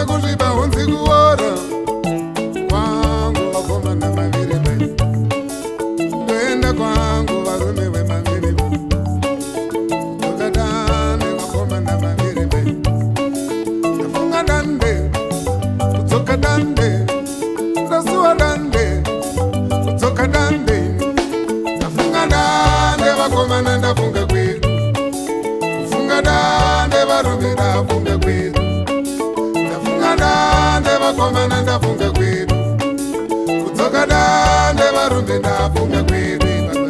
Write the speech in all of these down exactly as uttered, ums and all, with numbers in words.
kusvipa hunzi kuora kwangu vakomana maviri vai ndoenda kwangu varume vemaviri vai ndokadane vakomana maviri vai ndafunga dande kudzoka dande ndasuwa dande kudzoka dande ndafunga dande vakomana ndafunga kwedu kufunga dande varume ndafunga kwedu ndafunga dande vakomana ndafunga kwedu kudzoka dande varume ndafunga kwedu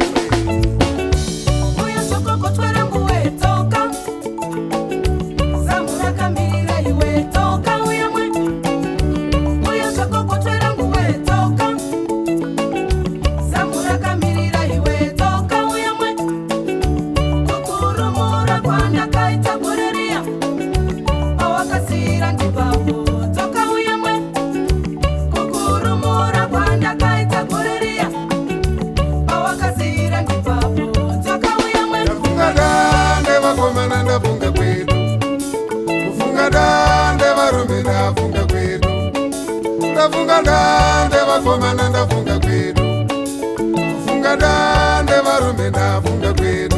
ndafunga kwedu kufunga dande varume ndafunga kwedu ndafunga dande vakomana ndafunga kwedu kufunga dande varume ndafunga kwedu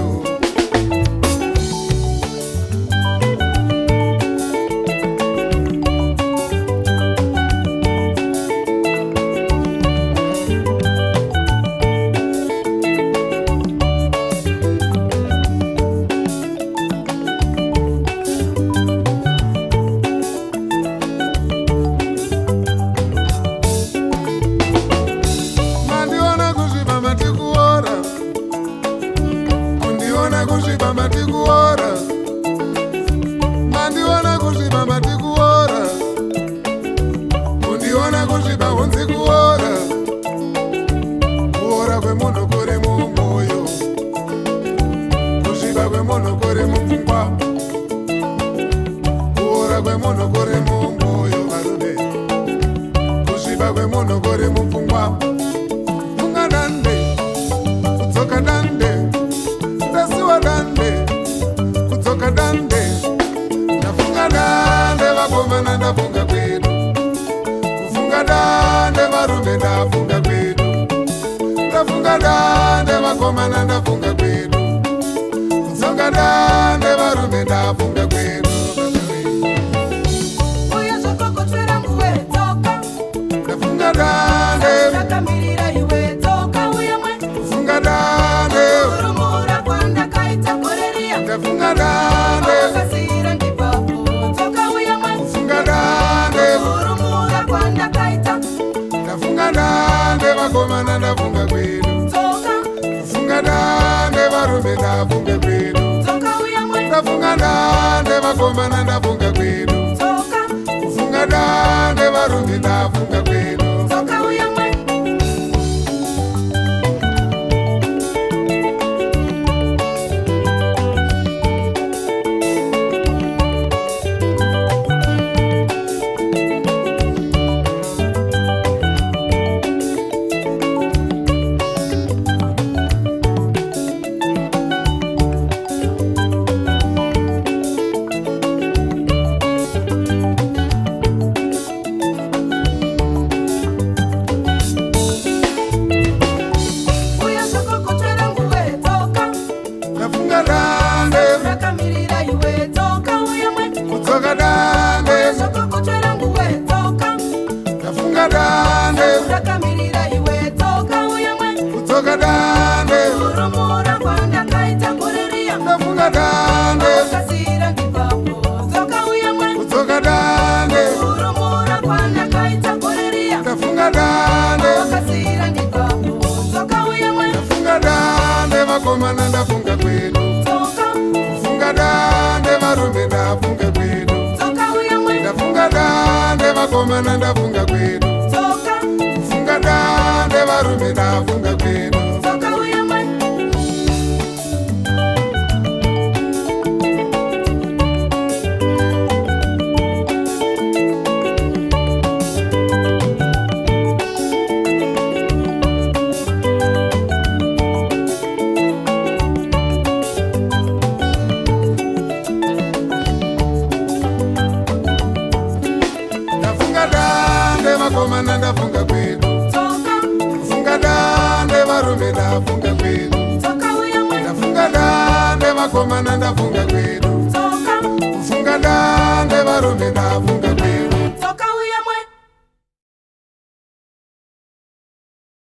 kusvipa matikuora mandiona kusvipa matikuora kundiona kusvipa hunzi kuora kuora kwemunhu kuri mumwoyo kusvipa kwemunhu kuri mupfungwa kuora kwemunhu kuri mumwoyo varume kusvipa kwemunhu kuri mupfungwa funga dande kudzoka dande ndasuwa dande kudzoka dande ndafunga dande vakomana ndafunga kwedu kufunga dande varume ndafunga kwedu ndafunga dande vakomana ndafunga kwedu kudzoka dande varume ndafunga kwedu ndafunga dande kufunga dande ndafunga dande kufunga dande ndafunga dande vakomana ndafunga kwedu kufunga dande varume ndafunga kwedu ndafunga dande vakomana ndafunga kwedu kufunga dande varume ndafunga kwedu kudzoka dande ndafunga dande kudzoka dande ndafunga dande ndafunga dande vakomana ndafunga kwedu kufunga dande varume ndafunga kwedu ndafunga dande vakomana ndafunga kwedu kufunga dande varume ndafunga kwedu varume ndafunga